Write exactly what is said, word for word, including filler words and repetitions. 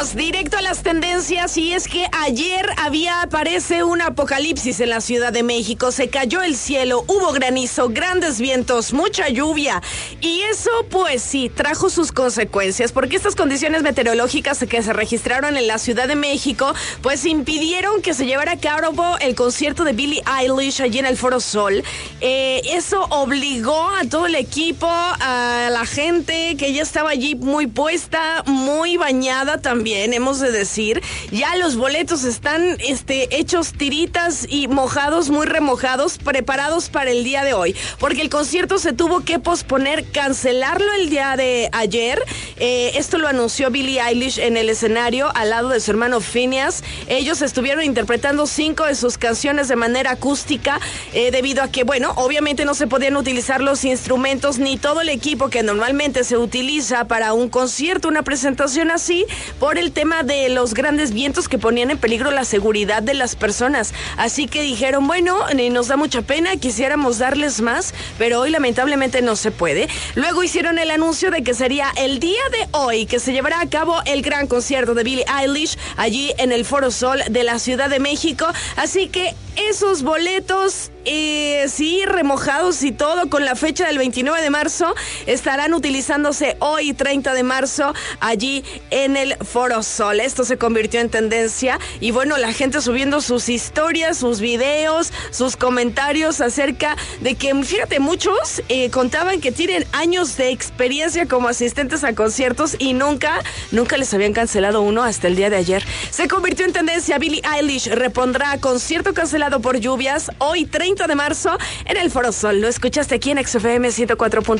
Vámonos directo a las tendencias, y es que ayer había, parece un apocalipsis en la Ciudad de México. Se cayó el cielo, hubo granizo, grandes vientos, mucha lluvia, y eso pues sí, trajo sus consecuencias, porque estas condiciones meteorológicas que se registraron en la Ciudad de México pues impidieron que se llevara a cabo el concierto de Billie Eilish allí en el Foro Sol. Eh, eso obligó a todo el equipo, a la gente que ya estaba allí muy puesta, muy bañada también, hemos de decir. Ya los boletos están este, hechos tiritas y mojados, muy remojados, preparados para el día de hoy, porque el concierto se tuvo que posponer, cancelarlo el día de ayer. Eh, esto lo anunció Billie Eilish en el escenario al lado de su hermano Phineas. Ellos estuvieron interpretando cinco de sus canciones de manera acústica, eh, debido a que, bueno, obviamente no se podían utilizar los instrumentos ni todo el equipo que normalmente se utiliza para un concierto, una presentación así, por el tema de los grandes vientos que ponían en peligro la seguridad de las personas. Así que dijeron, bueno, nos da mucha pena, quisiéramos darles más, pero hoy lamentablemente no se puede. Luego hicieron el anuncio de que sería el día de hoy que se llevará a cabo el gran concierto de Billie Eilish allí en el Foro Sol de la Ciudad de México. Así que esos boletos, eh, sí, remojados y todo, con la fecha del veintinueve de marzo, estarán utilizándose hoy, treinta de marzo, allí en el Foro Sol. Esto se convirtió en tendencia y bueno, la gente subiendo sus historias, sus videos, sus comentarios acerca de que, fíjate, muchos eh, contaban que tienen años de experiencia como asistentes a conciertos y nunca, nunca les habían cancelado uno hasta el día de ayer. Se convirtió en tendencia. Billie Eilish repondrá concierto cancelado por lluvias hoy, treinta de marzo, en el Foro Sol. Lo escuchaste aquí en X F M ciento cuatro punto